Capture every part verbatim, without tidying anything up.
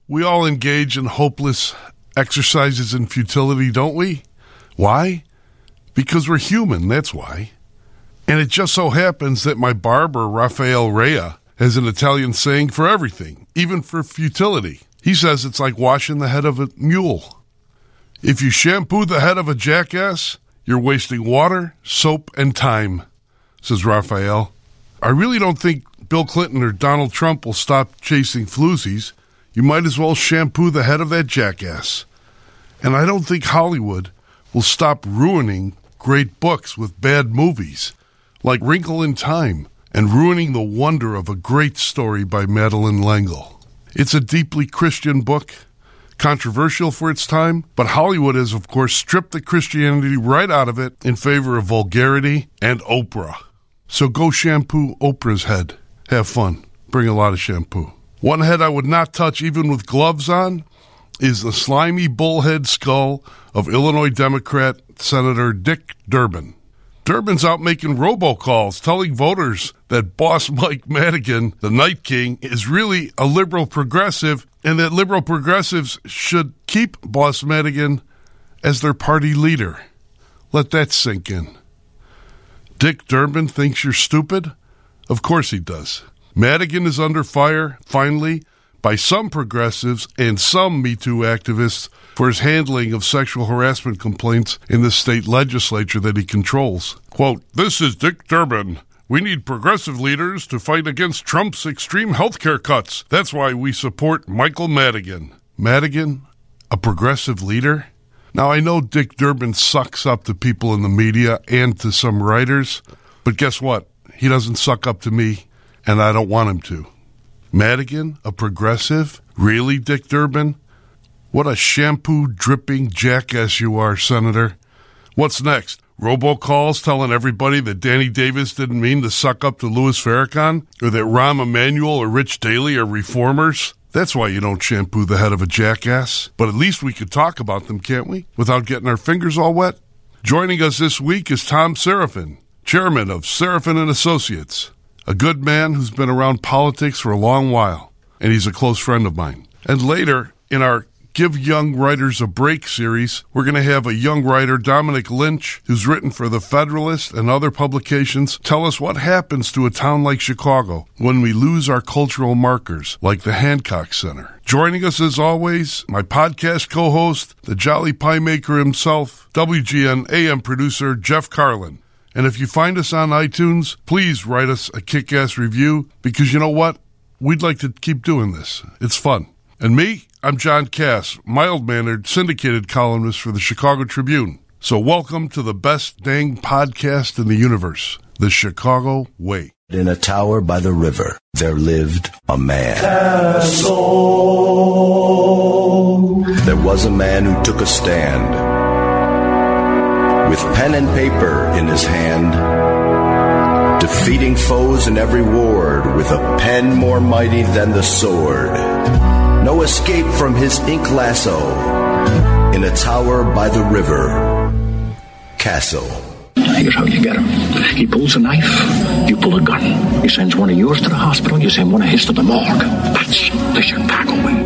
We all engage in hopeless exercises in futility, don't we? Why? Because we're human, that's why. And it just so happens that my barber, Rafael Rea, has an Italian saying for everything, even for futility. He says it's like washing the head of a mule. If you shampoo the head of a jackass, you're wasting water, soap, and time, says Rafael. I really don't think Bill Clinton or Donald Trump will stop chasing floozies. You might as well shampoo the head of that jackass. And I don't think Hollywood will stop ruining great books with bad movies, like Wrinkle in Time, and ruining the wonder of a great story by Madeleine L'Engle. It's a deeply Christian book, controversial for its time, but Hollywood has, of course, stripped the Christianity right out of it in favor of vulgarity and Oprah. So go shampoo Oprah's head. Have fun. Bring a lot of shampoo. One head I would not touch even with gloves on is the slimy bullhead skull of Illinois Democrat Senator Dick Durbin. Durbin's out making robocalls, telling voters that boss Mike Madigan, the Night King, is really a liberal progressive, and that liberal progressives should keep boss Madigan as their party leader. Let that sink in. Dick Durbin thinks you're stupid? Of course he does. Madigan is under fire, finally, by some progressives and some Me Too activists for his handling of sexual harassment complaints in the state legislature that he controls. Quote, "This is Dick Durbin. We need progressive leaders to fight against Trump's extreme health care cuts. That's why we support Michael Madigan." Madigan, a progressive leader? Now, I know Dick Durbin sucks up to people in the media and to some writers, but guess what? He doesn't suck up to me, and I don't want him to. Madigan, a progressive? Really, Dick Durbin? What a shampoo-dripping jackass you are, Senator. What's next? Robocalls telling everybody that Danny Davis didn't mean to suck up to Louis Farrakhan, or that Rahm Emanuel or Rich Daley are reformers? That's why you don't shampoo the head of a jackass. But at least we could talk about them, can't we? Without getting our fingers all wet? Joining us this week is Tom Serafin, chairman of Serafin and Associates, a good man who's been around politics for a long while, and he's a close friend of mine. And later, in our Give Young Writers a Break series, we're going to have a young writer, Dominic Lynch, who's written for The Federalist and other publications, tell us what happens to a town like Chicago when we lose our cultural markers, like the Hancock Center. Joining us, as always, my podcast co-host, the Jolly Pie Maker himself, W G N A M producer, Jeff Carlin. And if you find us on iTunes, please write us a kick-ass review, because you know what? We'd like to keep doing this. It's fun. And me, I'm John Cass, mild-mannered, syndicated columnist for the Chicago Tribune. So welcome to the best dang podcast in the universe, The Chicago Way. In a tower by the river, there lived a man. Castle. There was a man who took a stand, with pen and paper in his hand, defeating foes in every ward with a pen more mighty than the sword. No escape from his ink lasso in a tower by the river, Castle. Here's how you get him. He pulls a knife, you pull a gun. He sends one of yours to the hospital, you send one of his to the morgue. That's the Chicago way.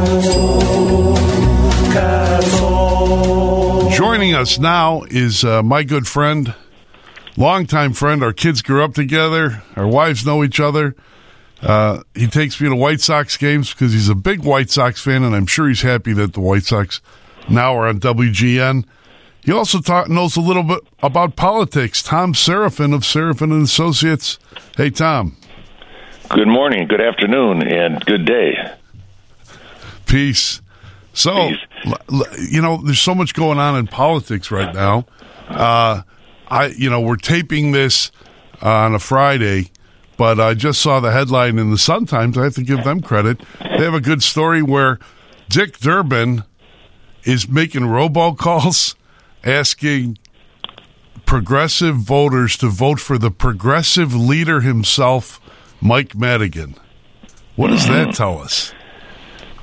Joining us now is uh, my good friend, longtime friend. Our kids grew up together. Our wives know each other. Uh, he takes me to White Sox games because he's a big White Sox fan, and I'm sure he's happy that the White Sox now are on W G N. He also talk, knows a little bit about politics. Tom Serafin of Serafin and Associates. Hey, Tom. Good morning, good afternoon, and good day. Peace. So, Peace. You know, there's so much going on in politics right now. Uh, I, you know, we're taping this uh, on a Friday. But I just saw the headline in the Sun-Times. I have to give them credit. They have a good story where Dick Durbin is making robocalls asking progressive voters to vote for the progressive leader himself, Mike Madigan. What does that tell us?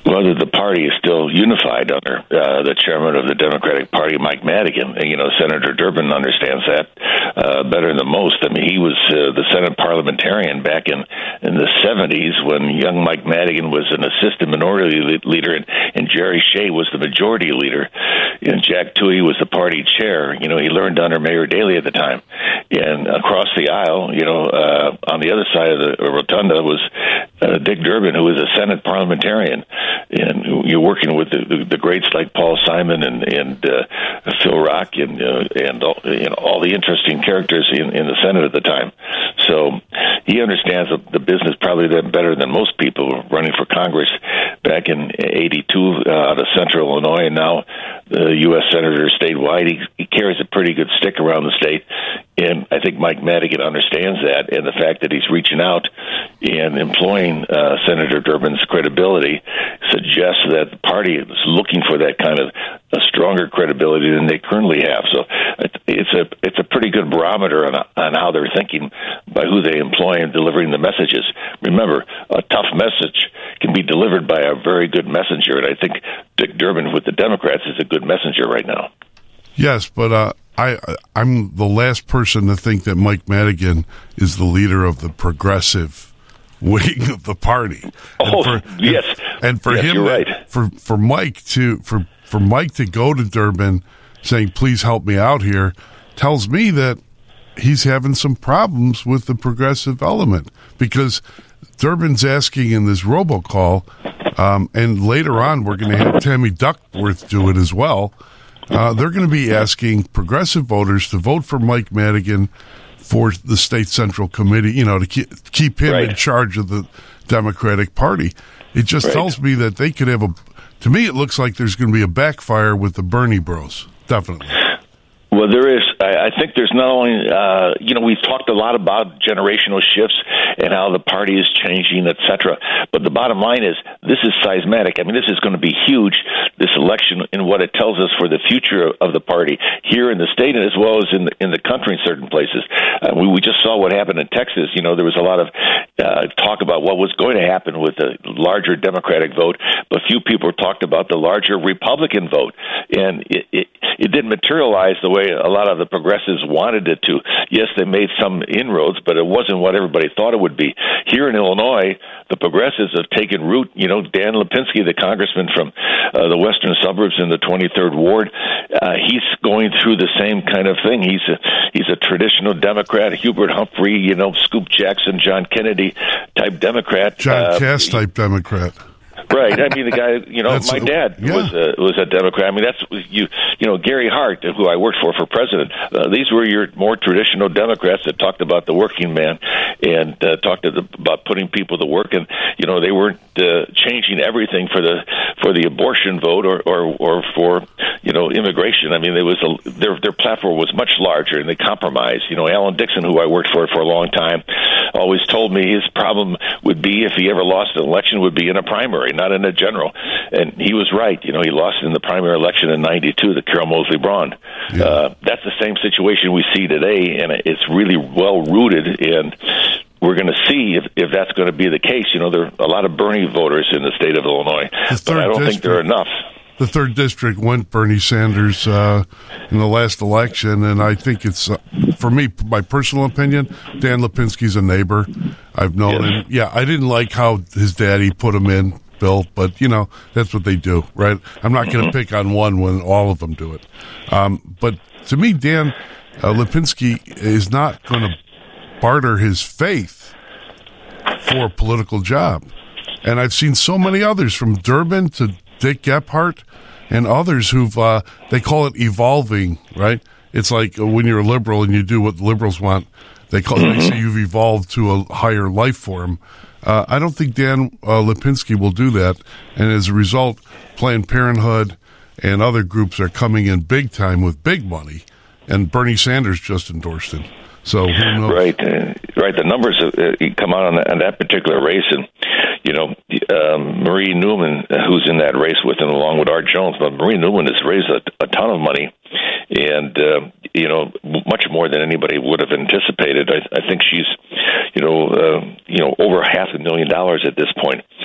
whether the party is still unified under uh, the chairman of the Democratic Party, Mike Madigan. You know, Senator Durbin understands that uh, better than most. I mean, he was uh, the Senate parliamentarian back in, in the seventies when young Mike Madigan was an assistant minority leader, and, and Jerry Shea was the majority leader, and Jack Tuohy was the party chair. You know, he learned under Mayor Daley at the time. And across the aisle, you know, uh, on the other side of the rotunda was uh, Dick Durbin, who was a Senate parliamentarian. And you're working with the, the, the greats like Paul Simon and, and uh, Phil Rock and uh, and all, you know, all the interesting characters in, in the Senate at the time. So he understands the, the business probably better than most people running for Congress back in eighty-two uh, out of Central Illinois, and now the U S Senator statewide. He, he carries a pretty good stick around the state, and I think Mike Madigan understands that, and the fact that he's reaching out and employing uh, Senator Durbin's credibility suggests that the party is looking for that kind of a stronger credibility than they currently have. So it's a it's a pretty good barometer on, on how they're thinking by who they employ in delivering the messages. Remember, a tough message can be delivered by a very good messenger, and I think Dick Durbin with the Democrats is a good messenger right now. Yes, but uh, I, I'm the last person to think that Mike Madigan is the leader of the progressive wing of the party. Oh, and for, yes, and, and for yes, him, you're right. for for Mike to for for Mike to go to Durbin saying, "Please help me out here," tells me that he's having some problems with the progressive element, because Durbin's asking in this robocall, um, and later on we're going to have Tammy Duckworth do it as well. Uh, they're going to be asking progressive voters to vote for Mike Madigan for the state central committee, you know, to keep, keep him right. in charge of the Democratic Party. It just right. tells me that they could have a, to me it looks like there's going to be a backfire with the Bernie bros. Definitely. Well, there is. I, I think there's not only, uh, you know, we've talked a lot about generational shifts and how the party is changing, et cetera. But the bottom line is this is seismic. I mean, this is going to be huge, this election, in what it tells us for the future of the party here in the state and as well as in the, in the country in certain places. Uh, we, we just saw what happened in Texas. You know, there was a lot of uh, talk about what was going to happen with the larger Democratic vote, but few people talked about the larger Republican vote. And it, it, it didn't materialize the way a lot of the progressives wanted it to. Yes, they made some inroads, but it wasn't what everybody thought it would be. Here in Illinois, the progressives have taken root. You know, Dan Lipinski, the congressman from uh, the western suburbs in the twenty-third Ward, uh, he's going through the same kind of thing. He's a, he's a traditional Democrat, Hubert Humphrey, you know, Scoop Jackson, John Kennedy type Democrat. John uh, Cass type Democrat. Right. I mean, the guy, you know, That's my a- dad yeah. was a, was a Democrat. I mean, that's, you you know, Gary Hart, who I worked for for president, uh, these were your more traditional Democrats that talked about the working man and uh, talked to the, about putting people to work. And, you know, they weren't uh, changing everything for the for the abortion vote or, or, or for, you know, immigration. I mean, there was a, their, their platform was much larger, and they compromised. You know, Alan Dixon, who I worked for for a long time, always told me his problem would be if he ever lost an election would be in a primary, not in a general. And he was right. You know, he lost in the primary election in ninety-two, the Carol Moseley Braun. Yeah. Uh, that's the same situation we see today, and it's really well rooted. And we're going to see if, if that's going to be the case. You know, there are a lot of Bernie voters in the state of Illinois, but I don't think there are enough. The third district went Bernie Sanders uh, in the last election, and I think it's, uh, for me, my personal opinion, Dan Lipinski's a neighbor. I've known Yes. him. Yeah, I didn't like how his daddy put him in, Bill, but, you know, that's what they do, right? I'm not going to pick on one when all of them do it. Um, but to me, Dan uh, Lipinski is not going to barter his faith for a political job. And I've seen so many others, from Durbin to Dick Gephardt and others who've, uh, they call it evolving, right? It's like when you're a liberal and you do what liberals want, they call mm-hmm. they say you've evolved to a higher life form. Uh, I don't think Dan uh, Lipinski will do that. And as a result, Planned Parenthood and other groups are coming in big time with big money. And Bernie Sanders just endorsed him. So who knows? Right, uh, right. The numbers uh, come out on, the, on that particular race, and you know, um, Marie Newman, uh, who's in that race with him, along with Art Jones. But Marie Newman has raised a, a ton of money, and uh, you know, much more than anybody would have anticipated. I, I think she's, you know, uh, you know, over half a million dollars at this point.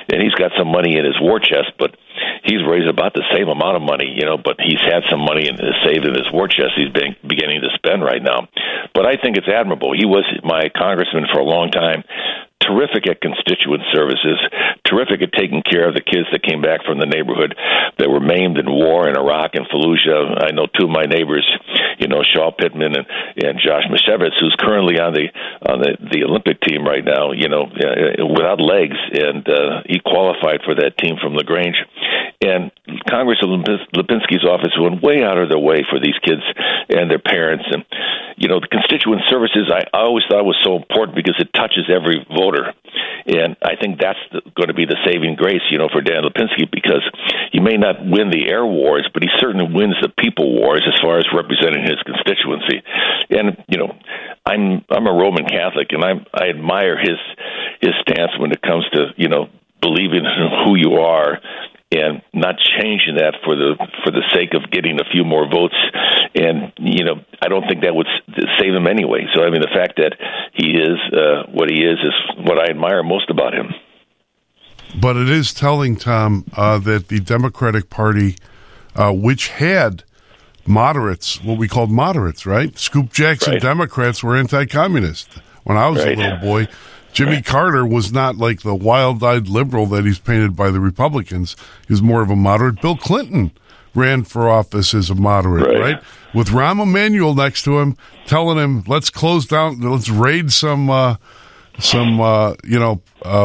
and he's got some money in his war chest, but he's raised about the same amount of money, you know, but he's had some money in, saved in his war chest he's been beginning to spend right now. But I think it's admirable. He was my congressman for a long time, terrific at constituent services, terrific at taking care of the kids that came back from the neighborhood that were maimed in war in Iraq and Fallujah. I know two of my neighbors, you know, Shaw Pittman and, and Josh Mashevitz, who's currently on the on the, the Olympic team right now, you know, uh, without legs, and uh, he qualified for that team from LaGrange. And Congressman Lipinski's office went way out of their way for these kids and their parents. And, you know, the constituent services I always thought was so important because it touches every voter. And I think that's the, going to be the saving grace, you know, for Dan Lipinski, because he may not win the air wars, but he certainly wins the people wars as far as representing his constituency. And, you know, I'm I'm a Roman Catholic, and I I admire his his stance when it comes to, you know, believing in who you are and not changing that for the for the sake of getting a few more votes. And, you know, I don't think that would save him anyway. So, I mean, the fact that he is uh, what he is is what I admire most about him. But it is telling, Tom, uh, that the Democratic Party, uh, which had moderates, what we called moderates, right? Scoop Jackson right. Democrats were anti-communist. When I was right. a little boy, Jimmy right. Carter was not like the wild-eyed liberal that he's painted by the Republicans. He was more of a moderate. Bill Clinton ran for office as a moderate, right? right? With Rahm Emanuel next to him, telling him, let's close down, let's raid some, uh, some uh, you know, uh,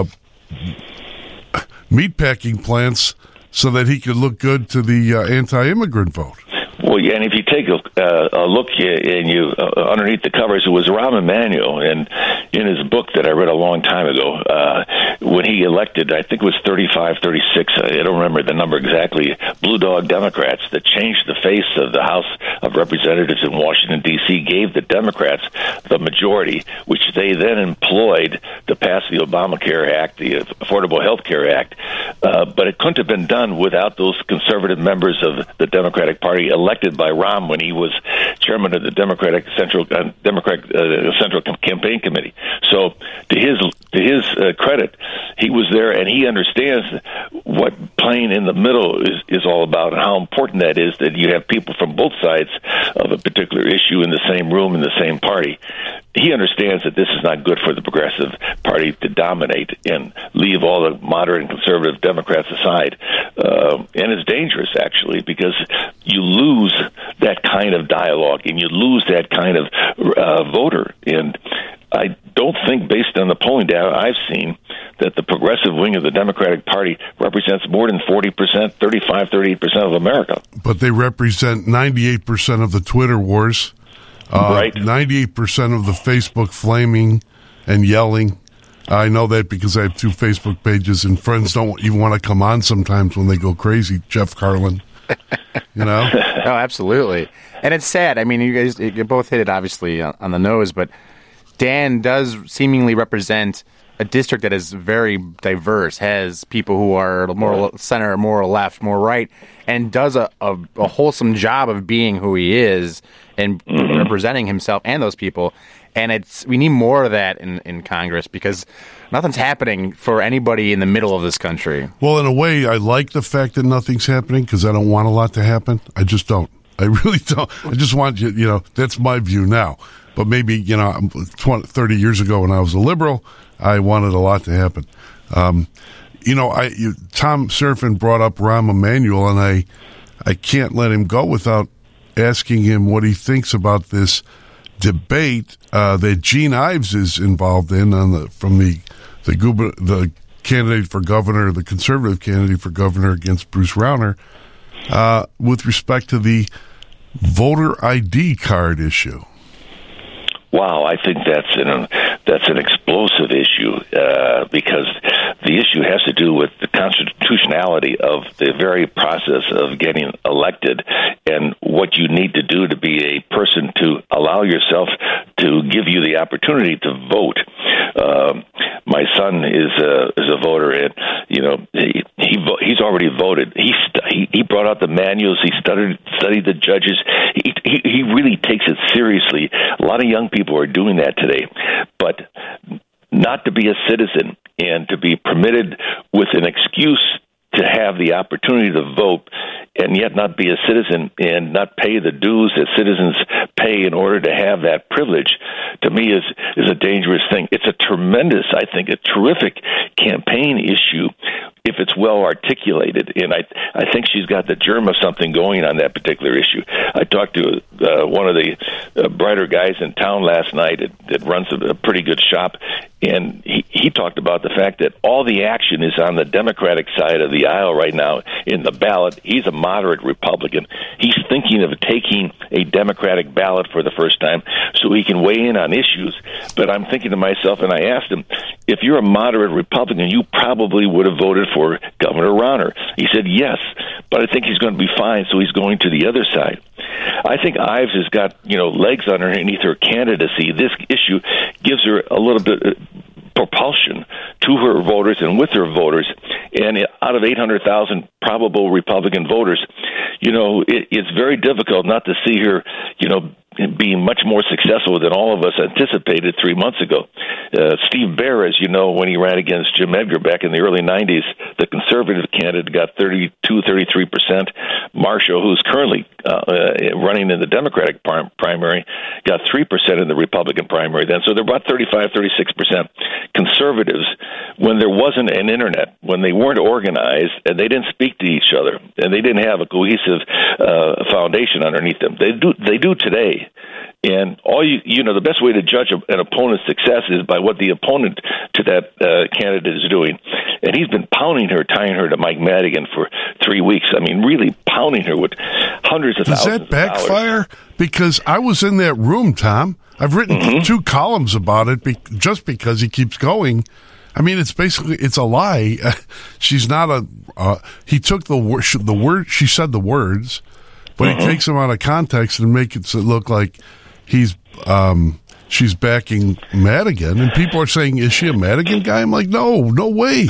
meatpacking plants so that he could look good to the uh, anti-immigrant vote. Well, yeah, and if you take a, uh, a look and you uh, underneath the covers, it was Rahm Emanuel, and in his book that I read a long time ago, uh, when he elected, I think it was thirty-five, thirty-six, I don't remember the number exactly, Blue Dog Democrats that changed the face of the House of Representatives in Washington, D C, gave the Democrats the majority, which they then employed to pass the Obamacare Act, the Affordable Health Care Act. Uh, but it couldn't have been done without those conservative members of the Democratic Party elected by Rahm when he was chairman of the Democratic Central uh, Democratic uh, Central Campaign Committee. So, to his to his uh, credit, he was there and he understands what playing in the middle is, is all about and how important that is, that you have people from both sides of a particular issue in the same room in the same party. He understands that this is not good for the Progressive Party to dominate and leave all the moderate and conservative Democrats aside. Uh, and it's dangerous, actually, because you lose that kind of dialogue and you lose that kind of uh, voter. And I don't think, based on the polling data I've seen, that the progressive wing of the Democratic Party represents more than forty percent, thirty-five, thirty-eight percent of America. But they represent ninety-eight percent of the Twitter wars. Uh, right. ninety-eight percent of the Facebook flaming and yelling. I know that because I have two Facebook pages, and friends don't even want to come on sometimes when they go crazy. Jeff Carlin, you know? Oh, absolutely. And it's sad. I mean, you guys, you both hit it obviously on the nose, but Dan does seemingly represent a district that is very diverse, has people who are more center, more left, more right, and does a, a, a wholesome job of being who he is and mm-hmm. representing himself and those people. And it's we need more of that in, in Congress because nothing's happening for anybody in the middle of this country. Well, in a way, I like the fact that nothing's happening because I don't want a lot to happen. I just don't. I really don't. I just want you, you know, that's my view now. But maybe, you know, twenty, thirty years ago when I was a liberal, I wanted a lot to happen. Um, you know, I you, Tom Serafin brought up Rahm Emanuel, and I I can't let him go without asking him what he thinks about this debate uh, that Gene Ives is involved in on the from the the, the candidate for governor, the conservative candidate for governor against Bruce Rauner, uh, with respect to the voter I D card issue. Wow, I think that's an that's an explosive issue uh, because the issue has to do with the constitutionality of the very process of getting elected and what you need to do to be a person to allow yourself to give you the opportunity to vote. Uh, my son is a is a voter, and you know he, he he's already voted. He he he brought out the manuals. He studied studied the judges. He he, he really takes it seriously. A lot of young people are doing that today, but not to be a citizen and to be permitted with an excuse to have the opportunity to vote and yet not be a citizen and not pay the dues that citizens pay in order to have that privilege, to me is is a dangerous thing. It's a tremendous, I think, a terrific campaign issue if it's well articulated, and I I think she's got the germ of something going on that particular issue. I talked to uh, one of the uh, brighter guys in town last night that, that runs a, a pretty good shop, and he, he talked about the fact that all the action is on the Democratic side of the aisle right now in the ballot. He's a moderate Republican. He's thinking of taking a Democratic ballot for the first time so he can weigh in on issues. But I'm thinking to myself, and I asked him, if you're a moderate Republican, you probably would have voted for Governor Rauner. He said yes, but I think he's going to be fine, so he's going to the other side. I think Ives has got, you know, legs underneath her candidacy. This issue gives her a little bit of propulsion to her voters and with her voters. And out of eight hundred thousand probable Republican voters, you know, it, it's very difficult not to see her, you know, being much more successful than all of us anticipated three months ago. Uh, Steve Baer, as you know, when he ran against Jim Edgar back in the early nineties, the conservative candidate got thirty-two, thirty-three percent. Marshall, who's currently uh, uh, running in the Democratic prim- primary, got three percent in the Republican primary then. So they're about thirty-five, thirty-six percent. Conservatives, when there wasn't an internet, when they weren't organized, and they didn't speak to each other, and they didn't have a cohesive uh, foundation underneath them. They do, they do today. And all you, you know, the best way to judge an opponent's success is by what the opponent to that uh, candidate is doing. And he's been pounding her, tying her to Mike Madigan for three weeks. I mean, really pounding her with hundreds of Does thousands that backfire? of dollars. Because I was in that room, Tom. I've written mm-hmm. two columns about it be- just because he keeps going. I mean, it's basically, it's a lie. She's not a, uh, he took the word, the word, she said the words, but mm-hmm. he takes them out of context and makes it look like he's, um, she's backing Madigan, and people are saying, is she a Madigan guy? I'm like, no, no way.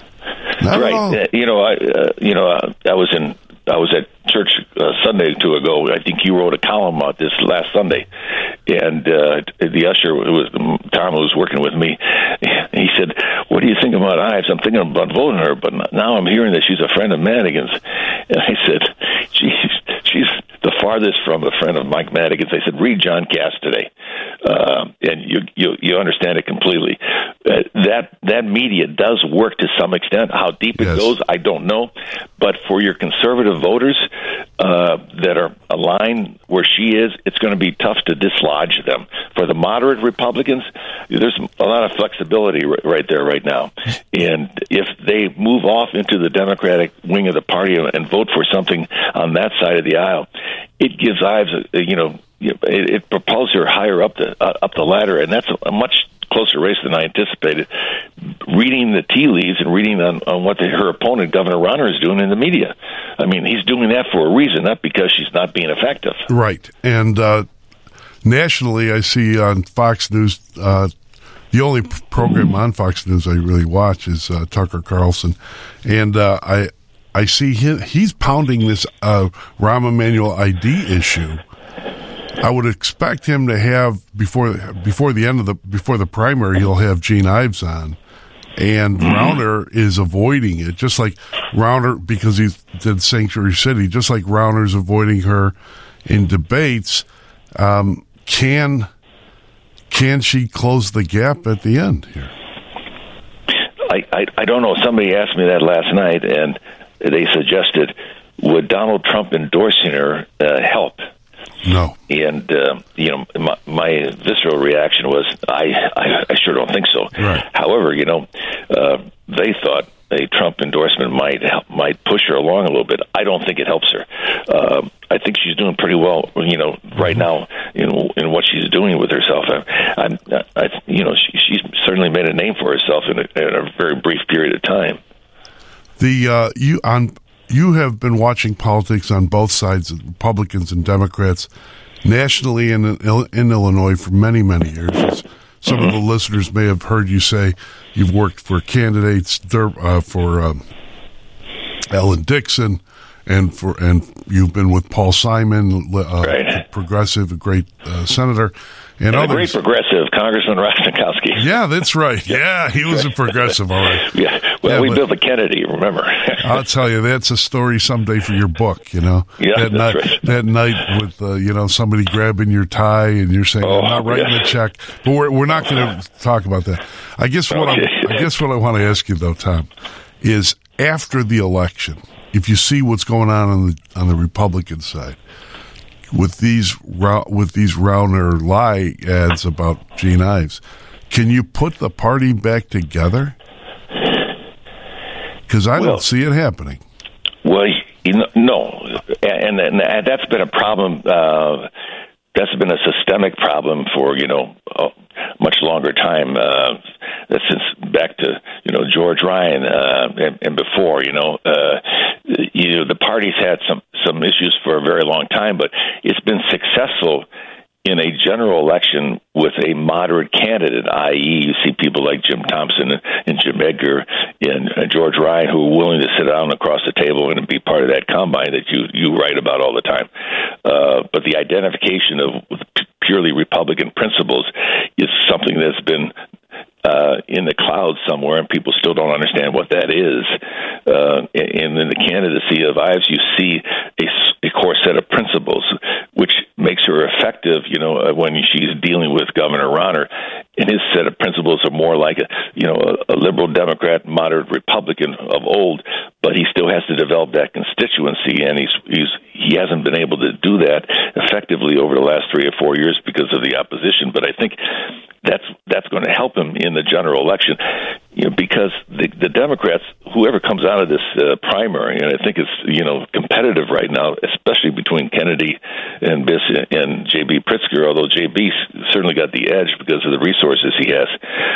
Not right. at all. Uh, you know, I, uh, you know, uh, I was in, I was at church uh, Sunday or two ago. I think you wrote a column about this last Sunday, and uh, the usher who was Tom, who was working with me. He said, "What do you think about Ives?" I'm thinking about voting her, but now I'm hearing that she's a friend of Madigan's. And I said, "She's she's the farthest from a friend of Mike Madigan's." I said, "Read John Cass today, uh, and you you you understand it completely." Uh, that that media does work to some extent. How deep it yes. goes, I don't know. But for your conservative voters uh, that are aligned where she is, it's going to be tough to dislodge them. For the moderate Republicans, there's a lot of flexibility r- right there right now. And if they move off into the Democratic wing of the party and vote for something on that side of the aisle, it gives Ives, a, you know, it, it propels her higher up the uh, up the ladder, and that's a, a much closer race than I anticipated. Reading the tea leaves and reading on, on what the, her opponent, Governor Rauner, is doing in the media. I mean, he's doing that for a reason, not because she's not being effective. Right. And uh, nationally, I see on Fox News, uh, the only program on Fox News I really watch is uh, Tucker Carlson. And uh, I I see him, he's pounding this uh, Rahm Emanuel I D issue. I would expect him to have before before the end of the before the primary, he'll have Gene Ives on, and Rauner is avoiding it, just like Rauner, because he did Sanctuary City, just like Rauner's avoiding her in debates. Um, can can she close the gap at the end here? I, I I don't know. Somebody asked me that last night, and they suggested, would Donald Trump endorsing her uh, help? No. And, uh, you know, my, my visceral reaction was, I, I, I sure don't think so. Right. However, you know, uh, they thought a Trump endorsement might help, might push her along a little bit. I don't think it helps her. Uh, I think she's doing pretty well, you know, right now in in what she's doing with herself. I, I, I you know, she, she's certainly made a name for herself in a, in a very brief period of time. The uh, you on. You have been watching politics on both sides, Republicans and Democrats, nationally and in, in Illinois for many, many years. As some of the listeners may have heard you say you've worked for candidates uh, for um, Ellen Dixon, and for and you've been with Paul Simon, uh, right. progressive, a great uh, senator. and, and others. A great progressive, Congressman Rostenkowski. Yeah, that's right. Yeah, he was a progressive, all right. Yeah, well, yeah, we but, built the Kennedy, remember? I'll tell you, that's a story someday for your book, you know? Yeah, that that's night, right. That night with, uh, you know, somebody grabbing your tie and you're saying, Oh, I'm not writing yeah. a check. But we're, we're not going to talk about that. I guess what Okay. I, I guess what I want to ask you, though, Tom, is after the election, if you see what's going on on the, on the Republican side, with these with these Rauner lie ads about Gene Ives, can you put the party back together? Because I Well, don't see it happening. Well, you know, no, and, and, and that's been a problem. Uh, that's been a systemic problem for you know a much longer time. Uh, since back to you know George Ryan uh, and, and before. You know, uh, you know the party's had some some issues for a very long time, but it's been successful in a general election with a moderate candidate, that is, you see people like Jim Thompson and Jim Edgar and George Ryan who are willing to sit down across the table and be part of that combine that you, you write about all the time. Uh, but the identification of purely Republican principles is something that's been uh, in the clouds somewhere, and people still don't understand what that is. Uh, and in the candidacy of Ives, you see a, a core set of principles, which makes her effective, you know, when she's dealing with Governor Rauner. And his set of principles are more like a, you know, a, a liberal Democrat, moderate Republican of old, but he still has to develop that constituency, and he's he's he hasn't been able to do that effectively over the last three or four years because of the opposition. But I think that's that's going to help him in the general election, you know, because the, the Democrats, whoever comes out of this uh, primary, and I think it's you know competitive right now, especially between Kennedy and Biss and J B. Pritzker, although J B certainly got the edge because of the resources he has.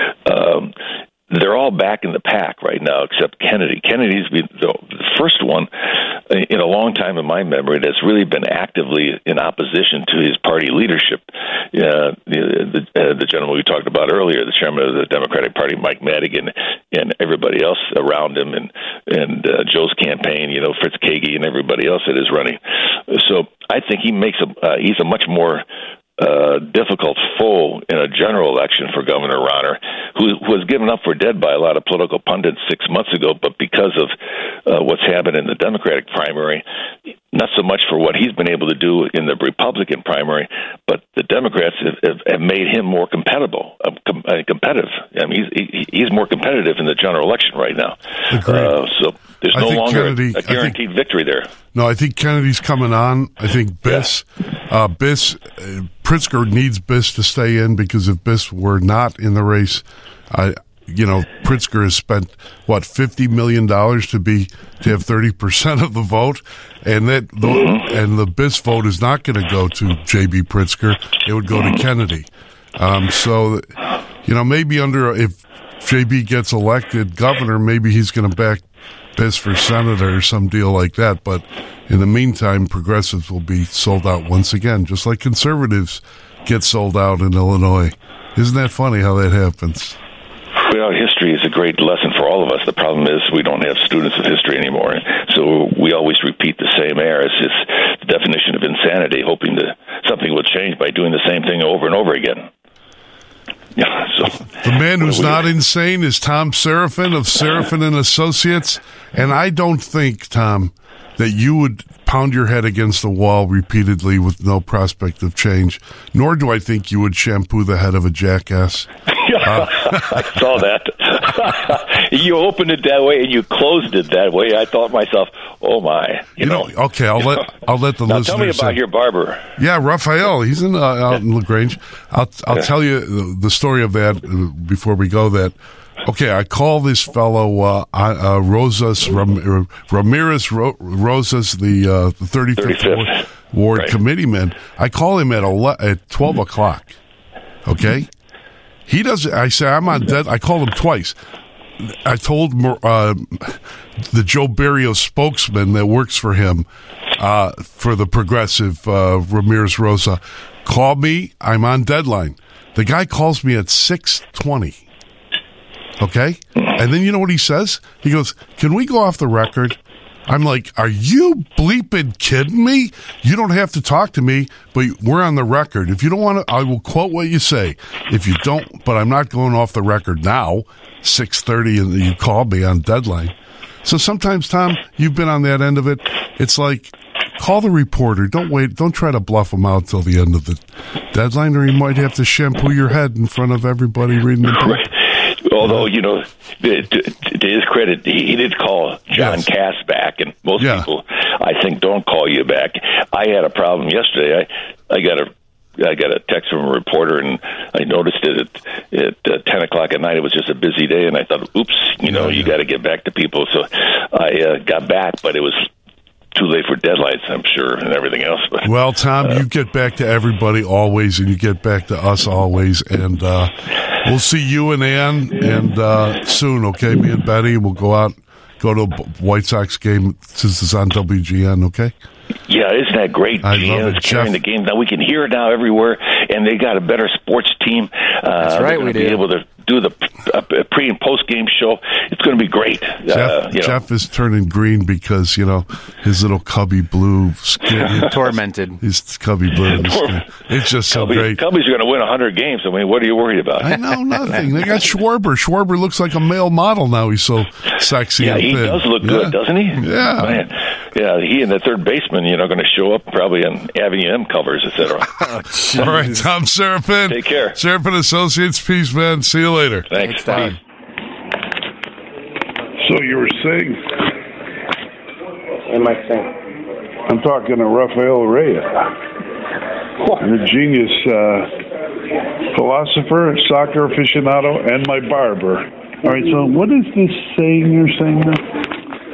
Um, they're all back in the pack right now, except Kennedy. Kennedy's been the first one in a long time in my memory that's really been actively in opposition to his party leadership. Uh, the, uh, the gentleman we talked about earlier, the chairman of the Democratic Party, Mike Madigan, and everybody else around him, and and uh, Joe's campaign, you know, Fritz Kagi and everybody else that is running. So I think he makes a uh, he's a much more Uh, difficult foe in a general election for Governor Rauner, who, who was given up for dead by a lot of political pundits six months ago, but because of uh, what's happened in the Democratic primary, not so much for what he's been able to do in the Republican primary, but the Democrats have, have, have made him more competitive. Uh, com- uh, competitive. I mean, he's, he, he's more competitive in the general election right now. Uh, so there's I no think longer Kennedy, a guaranteed think, victory there. No, I think Kennedy's coming on. I think Biss, yeah. uh, Biss, uh, Pritzker needs Biss to stay in, because if Biss were not in the race, I, you know, Pritzker has spent what fifty million dollars to be to have thirty percent of the vote, and that the, mm-hmm. and the Biss vote is not going to go to J B. Pritzker; it would go to Kennedy. Um, so, you know, maybe under if J B gets elected governor, maybe he's going to back Biss for senator or some deal like that. But in the meantime, progressives will be sold out once again, just like conservatives get sold out in Illinois. Isn't that funny how that happens? Well, history is a great lesson for all of us. The problem is we don't have students of history anymore, so we always repeat the same errors. It's the definition of insanity, hoping that something will change by doing the same thing over and over again. Yeah, so the man who's not insane is Tom Seraphin of Seraphin and Associates, and I don't think, Tom, that you would pound your head against the wall repeatedly with no prospect of change, nor do I think you would shampoo the head of a jackass. Uh, I saw that. You opened it that way and you closed it that way. I thought to myself, "Oh my!" You, you know, know. Okay, I'll let I'll let the now listeners. Tell me about say, your barber. Yeah, Raphael. He's in uh, out in LaGrange. I'll I'll yeah. tell you the, the story of that before we go. That okay, I call this fellow uh, uh, Rosas Ram, Ramirez Ro, Rosas, the uh, the thirty-fifth Ward, Ward right. committeeman. I call him at ele- at twelve o'clock. Okay. He does. I say I'm on dead. I called him twice. I told uh, the Joe Barrio spokesman that works for him uh, for the progressive uh, Ramirez Rosa, call me. I'm on deadline. The guy calls me at six twenty. Okay, and then you know what he says? He goes, "Can we go off the record?" I'm like, are you bleeping kidding me? You don't have to talk to me, but we're on the record. If you don't want to, I will quote what you say. If you don't, but I'm not going off the record now, six thirty, and you called me on deadline. So sometimes, Tom, you've been on that end of it. It's like, call the reporter. Don't wait. Don't try to bluff them out till the end of the deadline, or you might have to shampoo your head in front of everybody reading the paper. Although, you know, to, to his credit, he, he did call John yes. Cass back, and most yeah. people, I think, don't call you back. I had a problem yesterday. I, I got a I got a text from a reporter, and I noticed it at, at uh, ten o'clock at night. It was just a busy day, and I thought, oops, you know, yeah, you yeah. got to get back to people. So I uh, got back, but it was too late for deadlines, I'm sure, and everything else. But well, Tom, uh, you get back to everybody always, and you get back to us always, and uh, we'll see you and Ann and uh, soon, okay? Me and Betty, we'll go out, go to a White Sox game since it's on W G N, okay? Yeah, isn't that great? I G M love it. is carrying Jeff. the game now. We can hear it now everywhere, and they got a better sports team. Uh, That's right, we be do. able to do the uh, pre and post game show. It's going to be great. Jeff, uh, you know. Jeff is turning green because, you know, his little cubby blue skin. Tormented. His cubby blue. in his skin. It's just so Cubbies, great. Cubbies are going to win one hundred games. I mean, what are you worried about? I know nothing. They got Schwarber. Schwarber looks like a male model now. He's so sexy Yeah, and he thin. does look Yeah. good, doesn't he? Yeah. Man. Yeah, he and the third baseman, you know, going to show up probably on Avenue M covers, et cetera. All right, Tom Seraphin. Take care. Seraphin Associates. Peace, man. See you later. Thanks. Tom. Peace. So you were saying, What am I saying? I'm talking to Rafael Reyes, the genius uh, philosopher, soccer aficionado, and my barber. All right, so what is this saying you're saying now?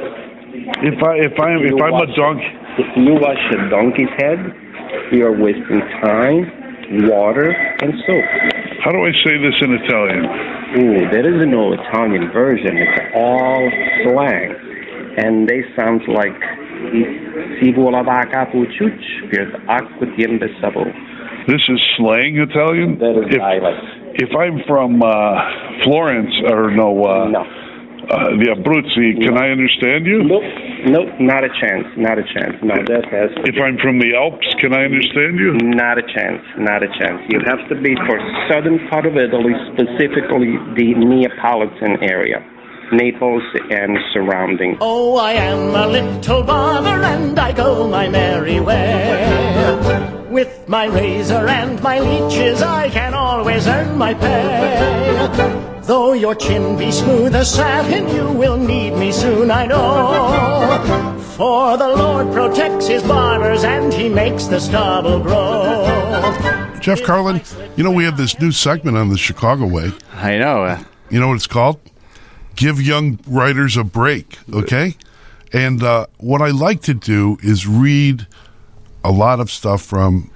If I if I am if I'm a donkey, If you wash a donkey's head, you're wasting time, water, and soap. how do I say this in Italian? Ooh, there is no Italian version. It's all slang. And they sound like si vuole vaca puciuc, pierd acqua tiembe sabo. This is slang Italian? That is if, dialect. if I'm from uh, Florence, or no, uh, No. uh, the Abruzzi, can I understand you? Nope. Nope, not a chance. Not a chance. No, that has If I'm from the Alps, can I understand you? not a chance. Not a chance. You have to be for southern part of Italy, specifically the Neapolitan area. Naples and surrounding. Oh, I am a little barber and I go my merry way. With my razor and my leeches I can always earn my pay. Though your chin be smooth as satin, you will need me soon, I know. For the Lord protects his barbers and he makes the stubble grow. Jeff Carlin, you know, we have this new segment on the Chicago Way. I know. Uh, You know what it's called? Give young writers a break, okay? And uh, what I like to do is read a lot of stuff from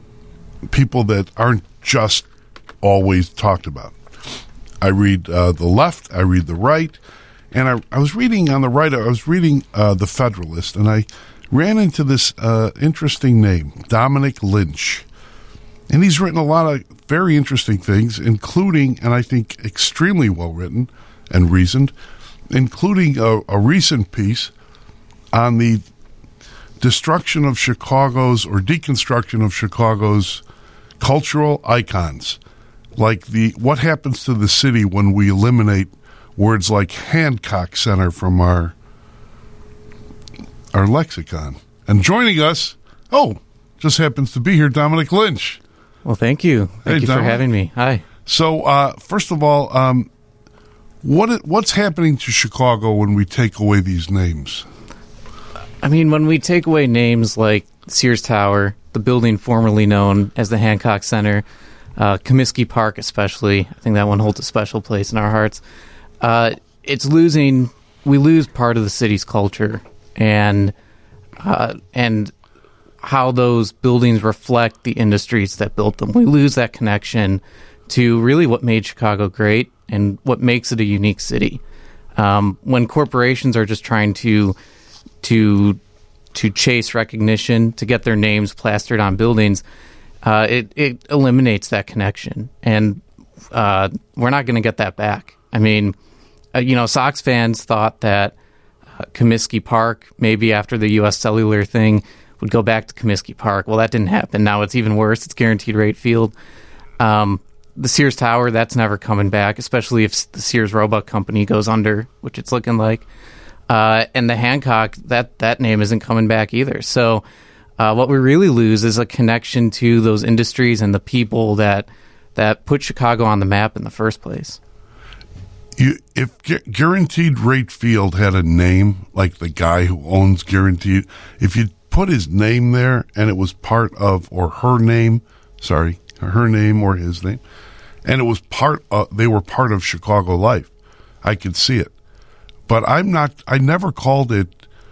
people that aren't just always talked about. I read uh, the left, I read the right, and I, I was reading on the right, I was reading uh, The Federalist, and I ran into this uh, interesting name, Dominic Lynch. And he's written a lot of very interesting things, including, and I think extremely well written and reasoned, including a, a recent piece on the destruction of Chicago's or deconstruction of Chicago's cultural icons, like the what happens to the city when we eliminate words like Hancock Center from our our lexicon. And joining us, oh, just happens to be here, Dominic Lynch. Well, thank you. Thank Hey, you Dominic. for having me. Hi. So, uh, first of all, um, what what's happening to Chicago when we take away these names? I mean, when we take away names like Sears Tower, the building formerly known as the Hancock Center, uh, Comiskey Park especially, I think that one holds a special place in our hearts. Uh, it's losing, we lose part of the city's culture and uh, and how those buildings reflect the industries that built them. We lose that connection to really what made Chicago great and what makes it a unique city. Um, when corporations are just trying to to to chase recognition, to get their names plastered on buildings, uh, it, it eliminates that connection. And uh, we're not going to get that back. I mean, uh, you know, Sox fans thought that uh, Comiskey Park, maybe after the U S Cellular thing, would go back to Comiskey Park. Well, that didn't happen. Now it's even worse. It's Guaranteed Rate Field. Um, the Sears Tower, that's never coming back, especially if the Sears Roebuck Company goes under, which it's looking like. Uh, and the Hancock, that, that name isn't coming back either. So uh, what we really lose is a connection to those industries and the people that that put Chicago on the map in the first place. You, if Gu- Guaranteed Rate Field had a name, like the guy who owns Guaranteed, if you put his name there and it was part of, or her name, sorry, her name or his name, and it was part of, they were part of Chicago life, I could see it. But I'm not, I never called it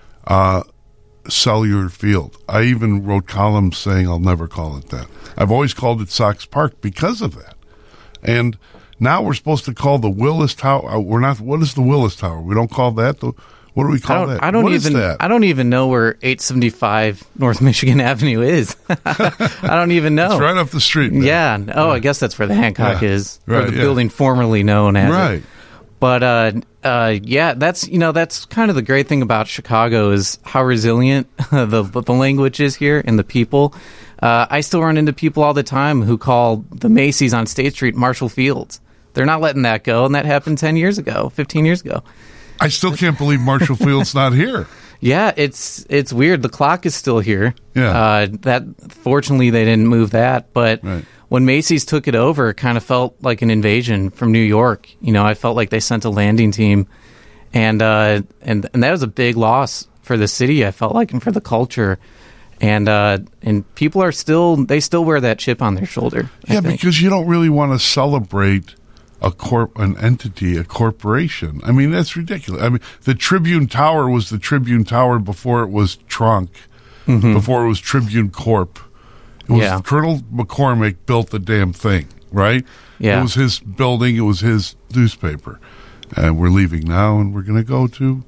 uh, Cellular Field. I even wrote columns saying I'll never call it that. I've always called it Sox Park because of that. And now we're supposed to call the Willis Tower. We're not. What is the Willis Tower? We don't call that the. What do we call I don't, that? I don't what even. Is that? I don't even know where eight seventy-five North Michigan Avenue is. I don't even know. It's right up the street. Man. Yeah. Oh, right. I guess that's where the Hancock yeah. is, right, or the yeah. building formerly known as. Right. It. But uh, uh, yeah, that's you know that's kind of the great thing about Chicago is how resilient the the language is here and the people. Uh, I still run into people all the time who call the Macy's on State Street Marshall Fields. They're not letting that go, and that happened ten years ago, fifteen years ago. I still can't believe Marshall Field's not here. Yeah, it's it's weird. The clock is still here. Yeah. Uh, that fortunately they didn't move that, but right. when Macy's took it over, it kind of felt like an invasion from New York. You know, I felt like they sent a landing team, and uh, and and that was a big loss for the city. I felt like, and for the culture. And uh, and people are still, they still wear that chip on their shoulder. I Yeah, think. because you don't really want to celebrate a corp, an entity, a corporation. I mean, that's ridiculous. I mean, the Tribune Tower was the Tribune Tower before it was Trunk, mm-hmm. before it was Tribune Corp. It was Yeah. Colonel McCormick built the damn thing, right? Yeah. It was his building. It was his newspaper. And we're leaving now, and we're going to go to,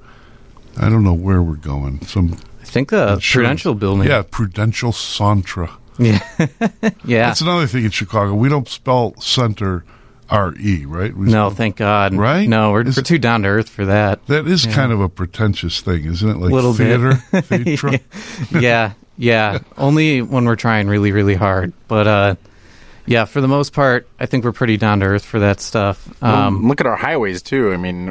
I don't know where we're going. Some... I think the Sure. Prudential building. Yeah, Prudential Centre. Yeah. yeah. That's another thing in Chicago. We don't spell center R E, right? We No, spell, thank God. Right? No, we're, Is- we're too down to earth for that. That is kind of a pretentious thing, isn't it? Like Little theater? bit. theatre? yeah, yeah. Only when we're trying really, really hard. But uh, yeah, for the most part, I think we're pretty down to earth for that stuff. Um, well, look at our highways too. I mean,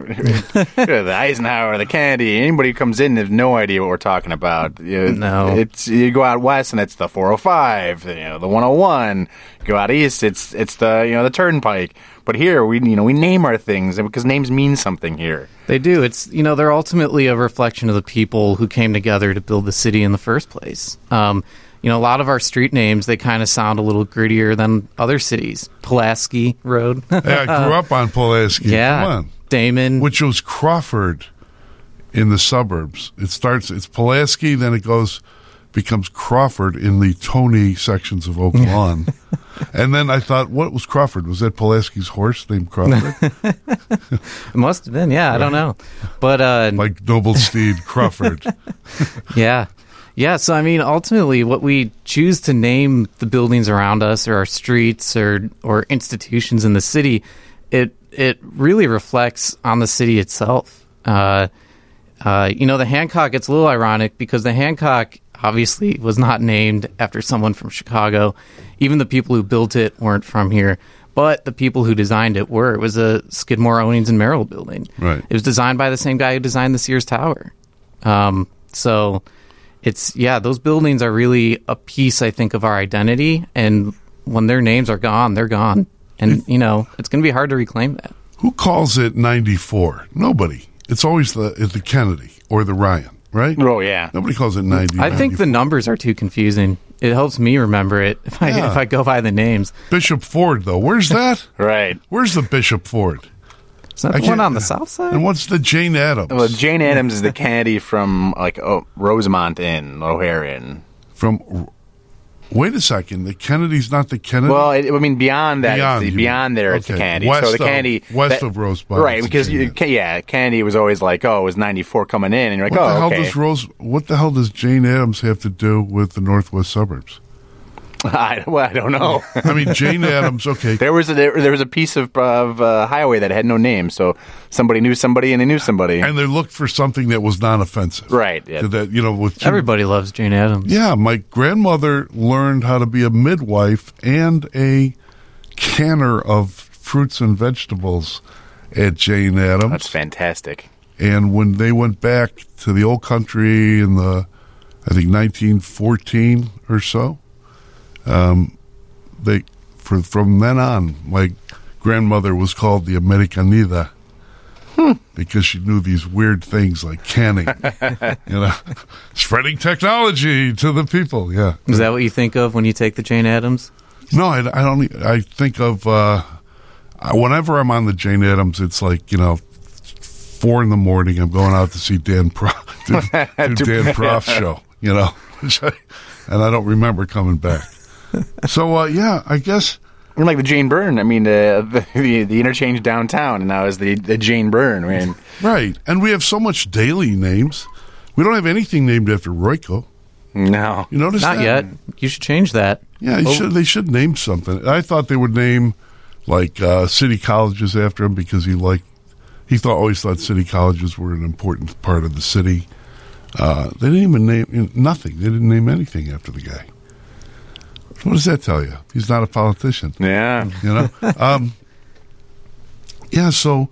the Eisenhower, the Kennedy. Anybody who comes in has no idea what we're talking about. You, No. it's you go out west and it's the four oh five, you know, the one oh one. You go out east, it's it's the you know the Turnpike. But here we you know we name our things because names mean something here. They do. It's you know they're ultimately a reflection of the people who came together to build the city in the first place. Um, you know, a lot of our street names, they kind of sound a little grittier than other cities. Pulaski Road. Yeah, I grew up on Pulaski. Yeah. Come on. Damon. Which was Crawford in the suburbs. It starts, it's Pulaski, then it goes, becomes Crawford in the Tony sections of Oak Lawn. And then I thought, what was Crawford? Was that Pulaski's horse named Crawford? It must have been, yeah, I don't know. But, uh, Like Noble Steed Crawford. yeah. Yeah, so I mean, ultimately, what we choose to name the buildings around us or our streets or, or institutions in the city, it it really reflects on the city itself. Uh, uh, you know, the Hancock, it's a little ironic because the Hancock obviously was not named after someone from Chicago. Even the people who built it weren't from here. But the people who designed it were. It was a Skidmore, Owings, and Merrill building. Right. It was designed by the same guy who designed the Sears Tower. Um, so... It's, yeah, those buildings are really a piece, I think, of our identity. And when their names are gone, they're gone. And, you know, it's going to be hard to reclaim that. Who calls it ninety-four? Nobody. It's always the the Kennedy or the Ryan, right? Oh yeah. Nobody calls it ninety. I think the numbers are too confusing. It helps me remember it if I, Yeah. if I go by the names. Bishop Ford, though. Where's that? Right. Where's the Bishop Ford? Is that I the one can't- on the south side? And what's the Jane Addams? Well, Jane Addams is the Kennedy from like oh, Rosemont in O'Harian. From, wait a second, the Kennedy's not the Kennedy? Well, it, I mean, beyond that, Beyond, it's you the, beyond mean. there, it's the Okay. Kennedy. West so the of- Kennedy, west that- of Rosebud, right? it's Because the you, Kennedy. yeah, Kennedy was always like, oh, it was ninety-four coming in, and you're like, what the oh, hell okay. does Rose? What the hell does Jane Addams have to do with the northwest suburbs? I, well, I don't know. I mean, Jane Addams, okay. There was a, there, there was a piece of, of uh, highway that had no name, so somebody knew somebody and they knew somebody. And they looked for something that was non-offensive. Right. Yeah. That, you know, with Everybody loves Jane Addams. Yeah, my grandmother learned how to be a midwife and a canner of fruits and vegetables at Jane Addams. That's fantastic. And when they went back to the old country in the, I think, nineteen fourteen or so, um, they for, from then on, my grandmother was called the Americanida hmm. because she knew these weird things like canning, you know, spreading technology to the people. Yeah, is that what you think of when you take the Jane Addams? No, I, I don't. I think of uh, whenever I'm on the Jane Addams, it's like, you know, four in the morning. I'm going out to see Dan Pro, do, do Dan Proft's show, you know, and I don't remember coming back. So uh, yeah, I guess like the Jane Byrne. I mean, uh, the, the the interchange downtown, and now is the the Jane Byrne. I mean, right, and we have so much daily names. We don't have anything named after Royko. No, you notice not that? yet. You should change that. Yeah, oh. should, they should name something. I thought they would name like uh, city colleges after him because he liked. He thought always thought city colleges were an important part of the city. Uh, they didn't even name you know, nothing. They didn't name anything after the guy. What does that tell you? He's not a politician. Yeah, you know. Um, yeah. So,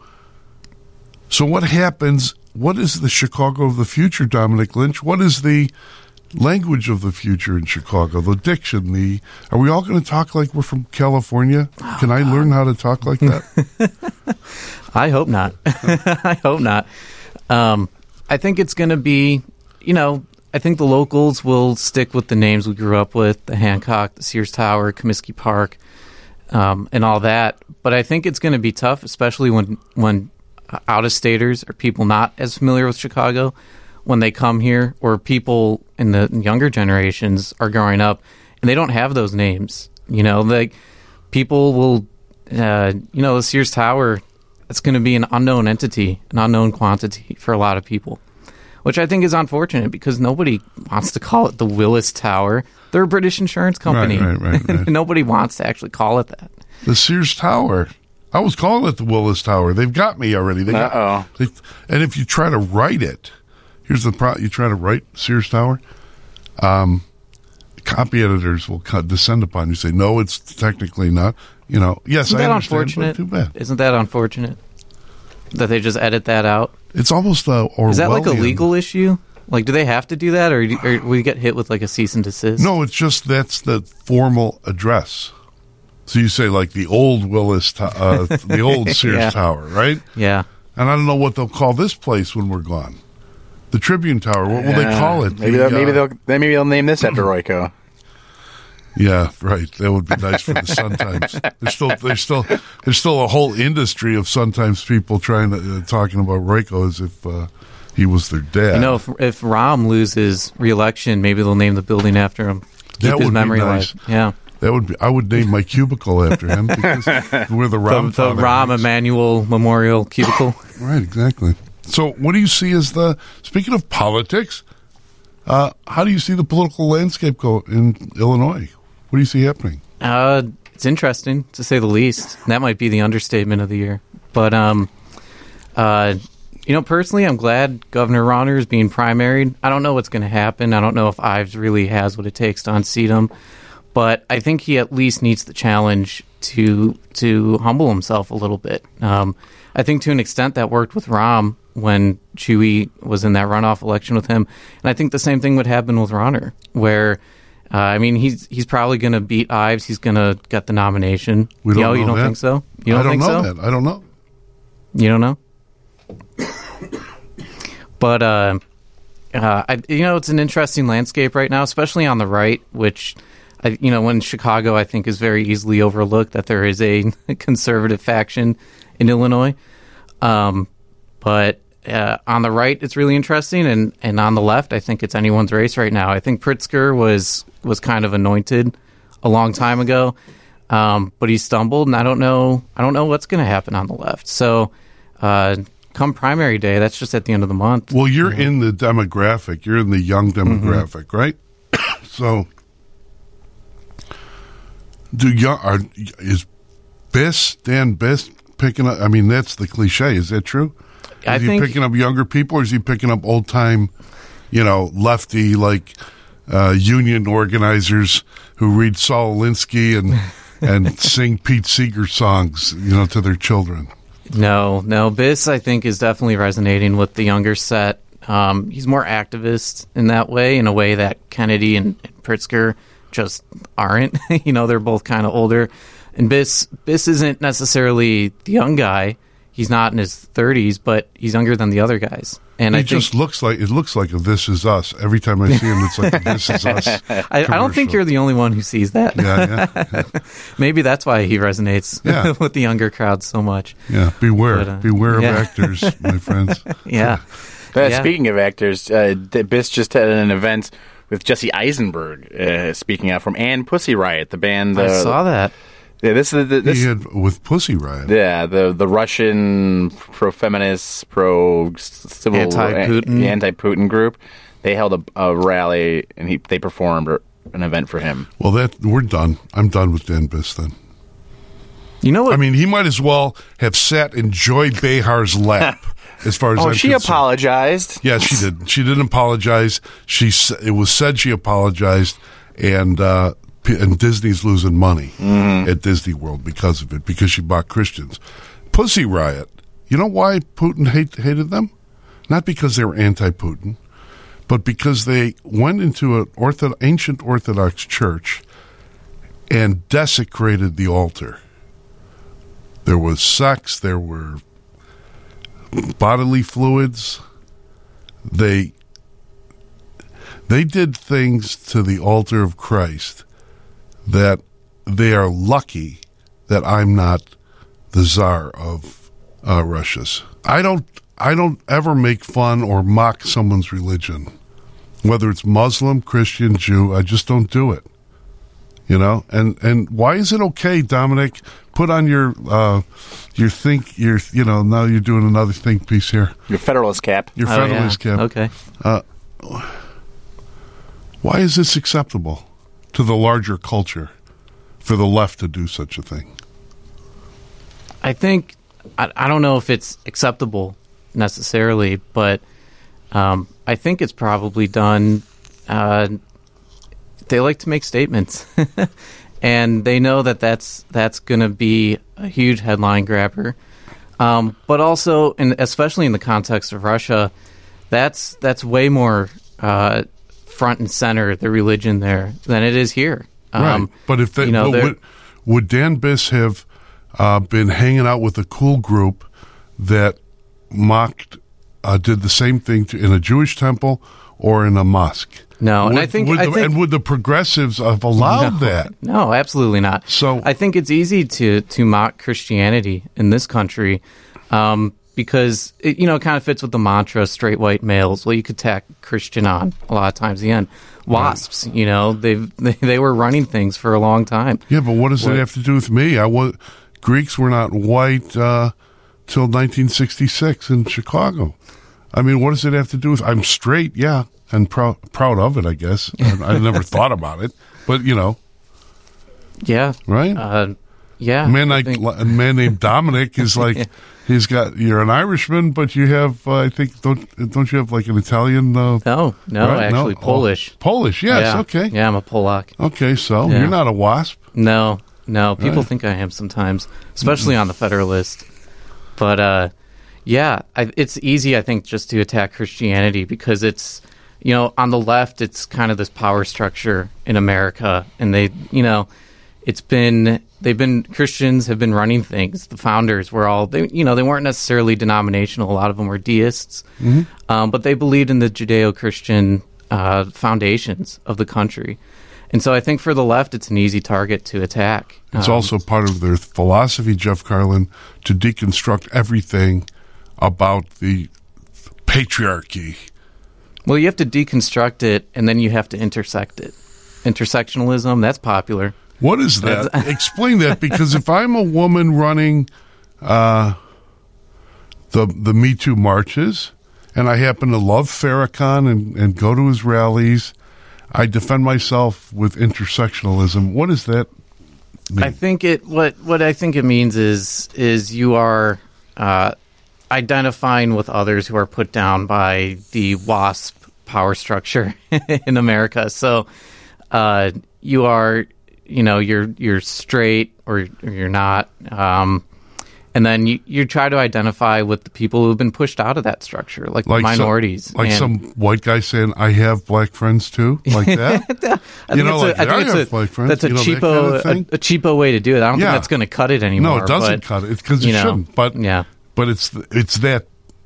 so what happens? What is the Chicago of the future, Dominic Lynch? What is the language of the future in Chicago? The diction. The are we all going to talk like we're from California? Oh, Can I God. learn how to talk like that? I hope not. I hope not. Um, I think it's going to be, you know, I think the locals will stick with the names we grew up with, the Hancock, the Sears Tower, Comiskey Park, um, and all that. But I think it's going to be tough, especially when, when out-of-staters or people not as familiar with Chicago, when they come here, or people in the younger generations are growing up, and they don't have those names. You know, like people will, uh, you know, the Sears Tower, it's going to be an unknown entity, an unknown quantity for a lot of people, which I think is unfortunate because nobody wants to call it the Willis Tower. They're a British insurance company. Right, right, right, right. Nobody wants to actually call it that. The Sears Tower. I was calling it the Willis Tower. They've got me already. They got, Uh-oh. They, and if you try to write it, here's the problem. You try to write Sears Tower, um, copy editors will cut, descend upon you, say, no, it's technically not. You know, yes, Isn't I that understand, unfortunate? But too bad. Isn't that unfortunate that they just edit that out? It's almost uh, Orwellian. Is that like a legal issue? Like, do they have to do that, or, or we get hit with like a cease and desist? No, it's just that's the formal address. So you say like the old Willis, to- uh, the old Sears Yeah. Tower, right? Yeah. And I don't know what they'll call this place when we're gone. The Tribune Tower. What will they call it? Maybe the, they'll, maybe uh, they'll maybe they'll name this after Royko. Yeah, right. That would be nice for the Sun Times. There's still there's still there's still a whole industry of Sun Times people trying to uh, talking about Royko as if uh, he was their dad. You know, if, if Rahm loses re-election, maybe they'll name the building after him. Keep That his would be memory nice. alive. Yeah. That would be. I would name my cubicle after him because we're the The, Rahm. the Rahm Emanuel Memorial Cubicle. Right, exactly. So, what do you see as the speaking of politics? Uh, how do you see the political landscape go in Illinois? What do you see happening? Uh, it's interesting, to say the least. That might be the understatement of the year. But, um, uh, you know, personally, I'm glad Governor Rauner is being primaried. I don't know what's going to happen. I don't know if Ives really has what it takes to unseat him. But I think he at least needs the challenge to to humble himself a little bit. Um, I think to an extent that worked with Rahm when Chewy was in that runoff election with him. And I think the same thing would happen with Rauner, where... Uh, I mean, he's he's probably going to beat Ives. He's going to get the nomination. We don't Yo, know you don't that. think so? You don't, I don't think know so? that. I don't know. You don't know? But, uh, uh, I, you know, it's an interesting landscape right now, especially on the right, which, I, you know, when Chicago, I think, is very easily overlooked that there is a conservative faction in Illinois. Um, but uh, on the right, it's really interesting. And, and on the left, I think it's anyone's race right now. I think Pritzker was... was kind of anointed a long time ago, um, but he stumbled, and I don't know. I don't know what's going to happen on the left. So, uh, come primary day, that's just at the end of the month. Well, you're in the demographic. You're in the young demographic, Mm-hmm. right? So, Do young are is Biss Dan Biss picking up? I mean, that's the cliche. Is that true? Is I he think- picking up younger people, or is he picking up old time, you know, lefty like uh, union organizers who read Saul Alinsky and and sing Pete Seeger songs, you know, to their children? No, no. Biss, I think, is definitely resonating with the younger set. Um, he's more activist in that way, in a way that Kennedy and, and Pritzker just aren't. You know, they're both kind of older. And Biss, Biss isn't necessarily the young guy. He's not in his thirties, but he's younger than the other guys. And He I think, just looks like it looks like a This Is Us. Every time I see him, it's like a This Is Us. I, I don't think commercial. you're the only one who sees that. Yeah, yeah, Maybe that's why he resonates Yeah. with the younger crowd so much. yeah. Beware, But, uh, beware yeah. of actors, my friends. Yeah. Uh, Yeah. Speaking of actors, uh, D- Biss just had an event with Jesse Eisenberg uh, speaking out from and Pussy Riot, the band. Uh, I saw that. Yeah, this is the, this. He had with Pussy Riot. Yeah, the the Russian pro-feminist, pro-civil, Anti-Putin. anti-Putin group. They held a, a rally and he they performed an event for him. Well, that we're done. I'm done with Dan Biss then. You know what? I mean, he might as well have sat in Joy Behar's lap. As far as Oh, I'm she concerned. apologized. Yeah, she did. She didn't apologize. She s- it was said she apologized, and uh, P- and Disney's losing money at Disney World because of it, because she bought Christians. Pussy Riot. You know why Putin hate, hated them? Not because they were anti-Putin, but because they went into an ortho- ancient Orthodox church and desecrated the altar. There was sex. There were bodily fluids. They they did things to the altar of Christ that they are lucky that I'm not the czar of uh, Russia's. I don't I don't ever make fun or mock someone's religion, whether it's Muslim, Christian, Jew. I just don't do it. You know, and and why is it okay, Dominic? Put on your uh, your think your you know now you're doing another think piece here. Your Federalist cap. Your Oh, Federalist yeah. cap. Okay. Why is this acceptable to the larger culture for the left to do such a thing? I think I, I don't know if it's acceptable necessarily, but um, I think it's probably done. Uh, they like to make statements, and they know that that's that's going to be a huge headline grabber. Um, but also, and especially in the context of Russia, that's that's way more uh, front and center, the religion there, than it is here. Um, Right. But if they, you know, but they're- would, would Dan Biss have uh, been hanging out with a cool group that mocked, uh, did the same thing to, in a Jewish temple or in a mosque? No, and Would- I think- would I the, think- and would the progressives have allowed No, that? No, absolutely not. So- I think it's easy to to mock Christianity in this country um, because it, you know it kind of fits with the mantra straight white males. Well, you could tack Christian on a lot of times. The end. Wasps, you know, they've they, they were running things for a long time. Yeah, but what does What- it have to do with me? I was Greeks were not white uh, till nineteen sixty-six in Chicago. I mean, what does it have to do with? I'm straight, yeah, and proud proud of it. I guess I, I never thought about it, but you know, Yeah, right? uh, yeah. a man I like think- a man named Dominic is like he's got. You're an Irishman, but you have uh, I think don't don't you have like an Italian? Uh, no, no, right? actually Oh, Polish. Polish, yes. yeah. Okay. Yeah, I'm a Polak. Okay. So Yeah. you're not a wasp. No, no. People Right. think I am sometimes, especially on the Federalist. But uh, yeah, I, it's easy, I think, just to attack Christianity because it's, you know, on the left, it's kind of this power structure in America, and they, you know, it's been they've been Christians have been running things. The founders were all, they, you know, they weren't necessarily denominational. A lot of them were deists, um, but they believed in the Judeo-Christian uh, foundations of the country. And so I think for the left, it's an easy target to attack. It's Um, also part of their philosophy, Jeff Carlin, to deconstruct everything about the patriarchy. well, you have to deconstruct it, and then you have to intersect it. Intersectionalism, that's popular. What is that? Explain that, because if I'm a woman running uh, the the Me Too marches, and I happen to love Farrakhan and, and go to his rallies, I defend myself with intersectionalism. What is that? mean? I think it what what I think it means is is you are uh, identifying with others who are put down by the WASP power structure in America. So uh, you are, you know, you're you're straight or, or you're not, um, and then you, you try to identify with the people who've been pushed out of that structure, like, Like minorities, some, like and, some white guy saying, "I have black friends too," like that. I you think know, it's like a, I think I it's have a, black friends. that's a you know, cheapo that kind of thing. a, a cheapo way to do it. I don't Yeah. think that's going to cut it anymore. No, it doesn't but, cut it because it you know, shouldn't. But yeah. but it's the, it's that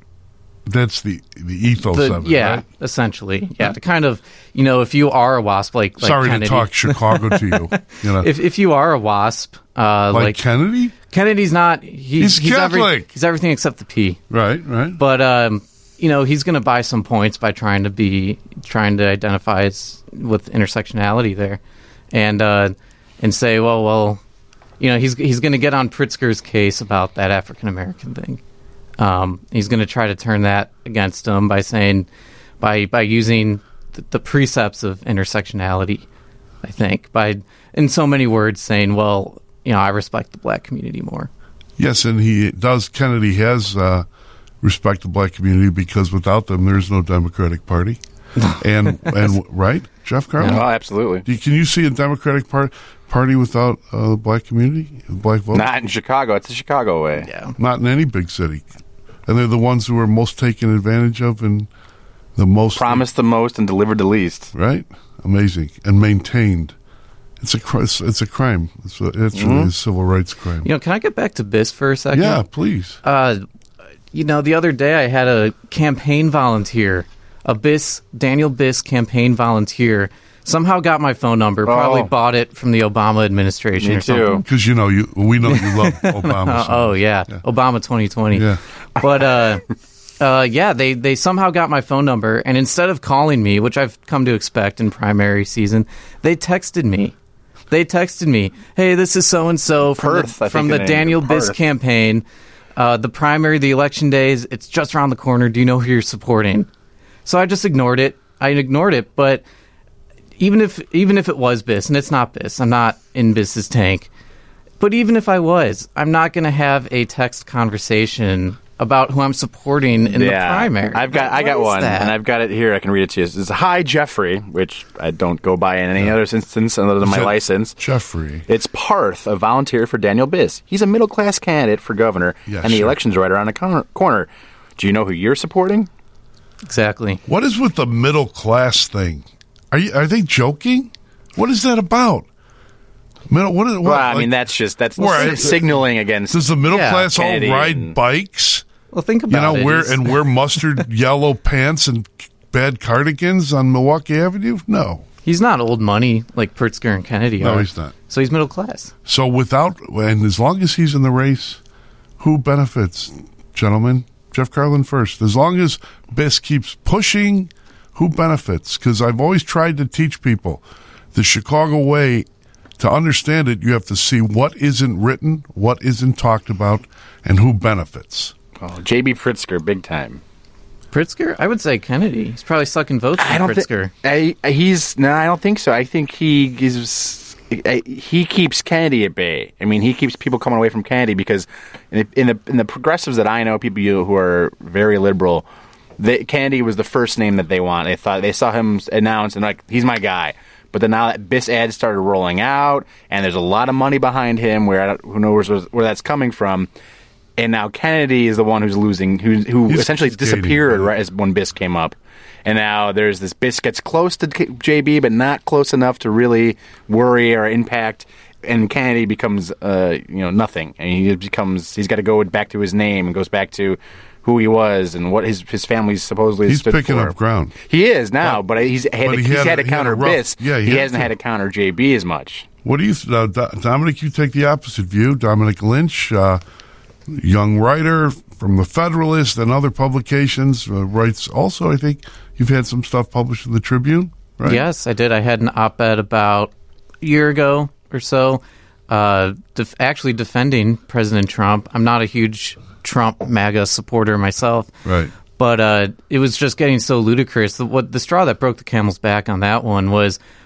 that's the the ethos The- of it. yeah, right? essentially, yeah. To kind of, you know, if you are a WASP, like, like Sorry Kennedy, to talk Chicago to you. You know, if if you are a WASP, uh, like, like, Kennedy, Kennedy's not. He's, He's every- Catholic. he's everything except the P. right? Right. But um, you know, he's going to buy some points by trying to be trying to identify as, with intersectionality there, and uh, and say, well, well, you know, he's he's going to get on Pritzker's case about that African American thing. Um, he's going to try to turn that against him by saying, by by using the, the precepts of intersectionality. I think by in so many words saying, well, you know, I respect the black community more. Yes, and he does. Kennedy has uh, respect the black community because without them, there's no Democratic Party. and and right, Jeff Carlin. Oh, absolutely. Do you- Can you see a Democratic par- Party without uh, the black community, black vote? Not in Chicago. It's the Chicago way. Yeah. Not in any big city. And they're the ones who are most taken advantage of and the most Promised the most and delivered the least. right? Amazing and maintained. It's a cri- it's, it's a crime. It's, a, it's really a civil rights crime. You know, can I get back to B I S for a second? Yeah, please. Uh, you know, the other day I had a campaign volunteer, a B I S, Daniel B I S campaign volunteer, somehow got my phone number, probably Oh. bought it from the Obama administration Me or too. something. Because you know you, we know you love Obama. Uh, so- oh, yeah. Obama twenty twenty. Yeah. But, uh, uh, yeah, they, they somehow got my phone number, and instead of calling me, which I've come to expect in primary season, they texted me. They texted me, hey, this is so-and-so from Perth, the, I from think the the name. Daniel B I S Perth. campaign. Uh, the primary, the election days, it's just around the corner. Do you know who you're supporting? So I just ignored it. I ignored it, but even if even if it was B I S, and it's not B I S, I'm not in B I S's tank, but even if I was, I'm not going to have a text conversation about who I'm supporting in the primary. I've got I What got is one, that? and I've got it here. I can read it to you. It's Hi Jeffrey, which I don't go by in any other instance other than my Je- license. Jeffrey. It's Parth, a volunteer for Daniel B I S. He's a middle class candidate for governor, Yeah, and the sure. election's right around the corner. corner. Do you know who you're supporting? Exactly. What is with the middle class thing? Are you are they joking? What is that about? Middle. What is? What, Well, I like, mean, that's just that's Right. signaling against. does the middle Yeah, class all Kennedy ride and- bikes? Well, think You about know, it. wear He's- and wear mustard yellow pants and bad cardigans on Milwaukee Avenue? No, He's not old money like Pritzker and Kennedy no, are. he's not. So he's middle class. So without, and as long as he's in the race, who benefits, gentlemen? Jeff Carlin first. As long as B I S keeps pushing, who benefits? Because I've always tried to teach people the Chicago way. To understand it, you have to see what isn't written, what isn't talked about, and who benefits. Oh, J B Pritzker, big time. Pritzker? I would say Kennedy. He's probably sucking votes I from don't Pritzker. think I, he's no. I don't think so. I think he gives. I, he keeps Kennedy at bay. I mean, he keeps people coming away from Kennedy because in the in the, in the progressives that I know, people who are very liberal, they, Kennedy was the first name that they want. They thought they saw him announced and like he's my guy. But then now that B I S ads started rolling out, and there's a lot of money behind him, where I don't- who knows where, where that's coming from. And now Kennedy is the one who's losing, who who He's essentially skating, disappeared right? right as when B I S came up. And now there's this B I S gets close to K- J B, but not close enough to really worry or impact. And Kennedy becomes, uh, you know, nothing. And he becomes, he's got to go back to his name and goes back to who he was and what his his family supposedly He's stood picking for. up ground. He is now, but, he's had but to, he he's had had, a- to he had a counter rough- B I S. yeah, he he had hasn't to. had to counter J B as much. What do you, th- uh, Do- Dominic? You take the opposite view. Dominic Lynch, uh, young writer from the Federalist and other publications, uh, writes. Also, I think you've had some stuff published in the Tribune, right? Yes, I did. I had an op-ed about a year ago or so, uh, def- actually defending President Trump. I'm not a huge Trump MAGA supporter myself, Right. but uh, it was just getting so ludicrous. The, what the straw that broke the camel's back on that one was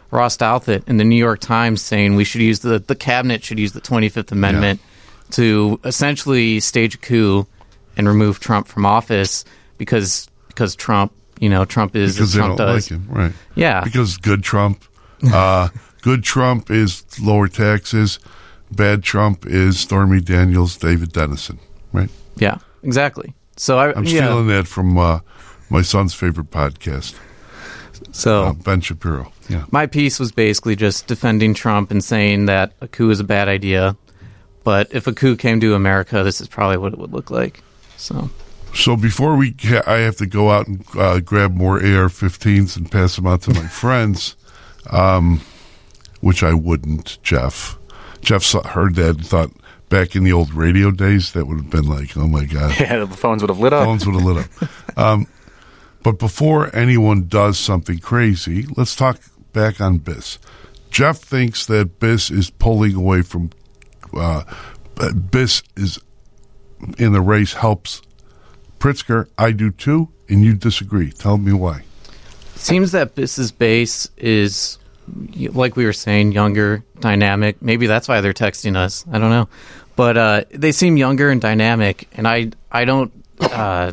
Ross Douthat in the New York Times saying we should use the the cabinet should use the twenty-fifth Amendment yeah. to essentially stage a coup and remove Trump from office because because Trump, you know, Trump is because as they Trump don't does. like him, right? Yeah, because good Trump, uh, good Trump is lower taxes. Bad Trump is Stormy Daniels, David Dennison, right? Yeah, exactly. So I, I'm yeah. stealing that from uh, my son's favorite podcast. So uh, Ben Shapiro. Yeah. My piece was basically just defending Trump and saying that a coup is a bad idea. But if a coup came to America, this is probably what it would look like. So, so before we, ca- I have to go out and uh, grab more A R fifteens and pass them out to my friends, um, which I wouldn't, Jeff. Jeff saw, heard that and thought back in the old radio days, that would have been like, oh my God. Yeah, the phones would have lit up. Phones would have lit up. Um, but before anyone does something crazy, let's talk back on Biss. Jeff thinks that Biss is pulling away from, uh, Biss is in the race, helps Pritzker. I do too, and you disagree. Tell me why. It seems that Biss's base is, like we were saying, younger, dynamic. Maybe that's why they're texting us. I don't know. But uh, they seem younger and dynamic, and I I don't uh,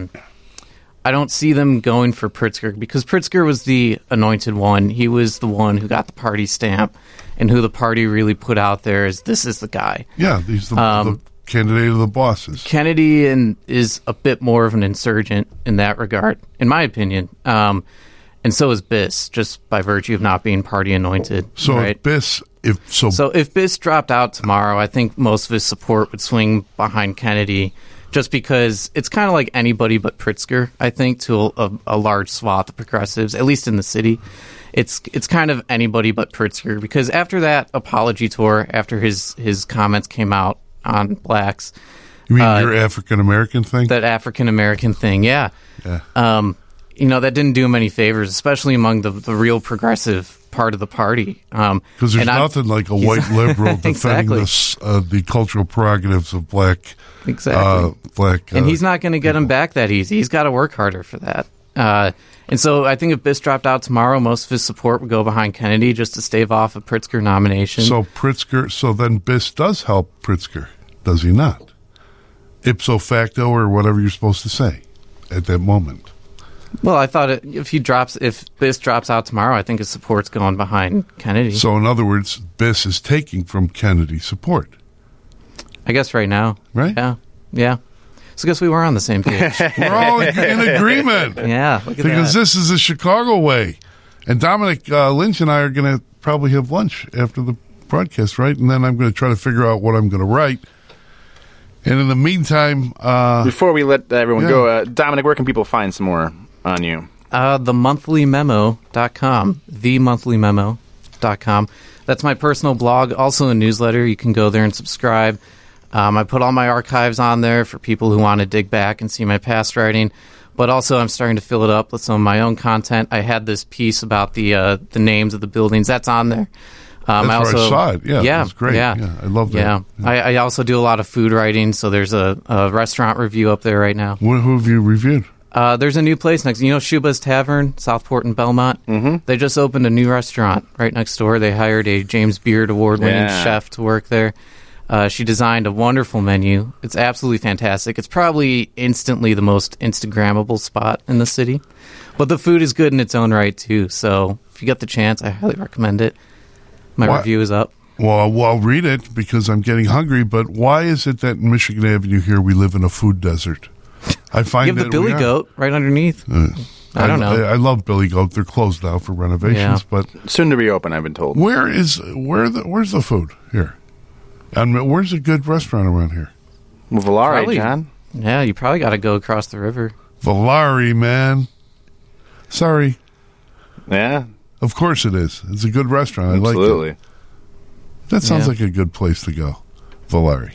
I don't see them going for Pritzker because Pritzker was the anointed one. He was the one who got the party stamp and who the party really put out there as this is the guy. Yeah, he's the, Um, the candidate of the bosses. Kennedy and is a bit more of an insurgent in that regard, in my opinion. Um, and so is Biss, just by virtue of not being party anointed. So right? if Biss, if so, So if Biss dropped out tomorrow, I think most of his support would swing behind Kennedy, just because it's kind of like anybody but Pritzker, I think, to a, a large swath of progressives, at least in the city. It's it's kind of anybody but Pritzker, because after that apology tour, after his, his comments came out on blacks. you mean uh, your African American thing? That African American thing, yeah. Yeah. Um, you know, that didn't do him any favors, especially among the, the real progressive part of the party. Um, Because there's and I'm- nothing like a he's- white liberal defending Exactly. this, uh, the cultural prerogatives of black. Exactly. Uh, black. And uh, he's not going to get him back that easy. He's got to work harder for that. Uh, and so I think if Biss dropped out tomorrow, most of his support would go behind Kennedy just to stave off a Pritzker nomination. So Pritzker. So then Biss does help Pritzker, does he not? Ipso facto, or whatever you're supposed to say at that moment. well, I thought it, if he drops, if Biss drops out tomorrow, I think his support's going behind Kennedy. So in other words, Biss is taking from Kennedy's support. I guess right now, Right? Yeah, yeah. So I guess we were on the same page. We're all in agreement. Yeah, look at Because that. this is the Chicago way. And Dominic uh, Lynch and I are going to probably have lunch after the broadcast, right? And then I'm going to try to figure out what I'm going to write. And in the meantime, uh, Before we let everyone Yeah. go, uh, Dominic, where can people find some more on you? Uh, the monthly memo dot com. the monthly memo dot com. That's my personal blog, also a newsletter. You can go there and subscribe. Um, I put all my archives on there for people who want to dig back and see my past writing. But also, I'm starting to fill it up with some of my own content. I had this piece about the uh, the names of the buildings. That's on there. Um, That's I where I also, saw it. Yeah, yeah, it was great. Yeah, Yeah, I love that. Yeah, Yeah. I, I also do a lot of food writing. So there's a, a restaurant review up there right now. what, who have you reviewed? Uh, there's a new place next. You know, Shuba's Tavern, Southport and Belmont. Mm-hmm. They just opened a new restaurant right next door. They hired a James Beard award-winning Yeah. chef to work there. Uh, she designed a wonderful menu. It's absolutely fantastic. It's probably instantly the most Instagrammable spot in the city. But the food is good in its own right, too. So if you get the chance, I highly recommend it. My What? review is up. Well, well, I'll read it because I'm getting hungry. But why is it that in Michigan Avenue here we live in a food desert? I find You have the that Billy we are. Goat right underneath. I don't know. I, I love Billy Goat. They're closed now for renovations. Yeah. But Soon to reopen, I've been told. where is where the where's the food here? And where's a good restaurant around here? Well, Volare, Probably- John. Yeah, you probably got to go across the river. Volare, man. Sorry. Yeah, Of course it is. It's a good restaurant. I like absolutely. it. That sounds Yeah. like a good place to go. Volare.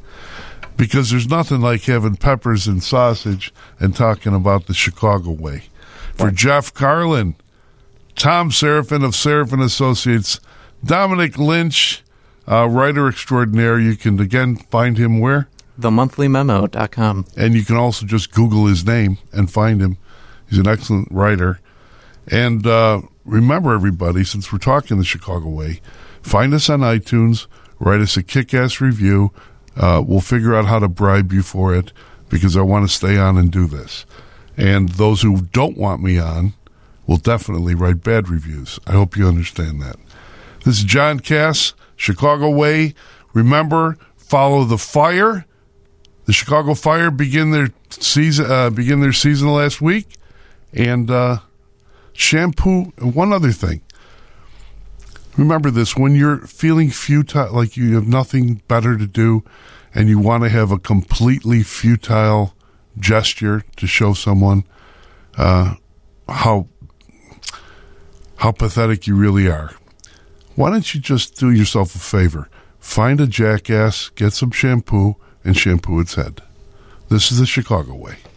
Because there's nothing like having peppers and sausage and talking about the Chicago way. For Jeff Carlin, Tom Seraphin of Seraphin Associates, Dominic Lynch, uh, writer extraordinaire. You can, again, find him where? the monthly memo dot com. And you can also just Google his name and find him. He's an excellent writer. And uh, remember, everybody, since we're talking the Chicago way, find us on iTunes, write us a kick-ass review. Uh, we'll figure out how to bribe you for it because I want to stay on and do this. And those who don't want me on will definitely write bad reviews. I hope you understand that. This is John Cass, Chicago Way. Remember, follow the fire. The Chicago Fire begin their season uh, begin their season last week, and uh, shampoo. And one other thing. Remember this: when you're feeling futile, like you have nothing better to do, and you want to have a completely futile gesture to show someone uh, how how pathetic you really are, why don't you just do yourself a favor? Find a jackass, get some shampoo, and shampoo its head. This is the Chicago Way.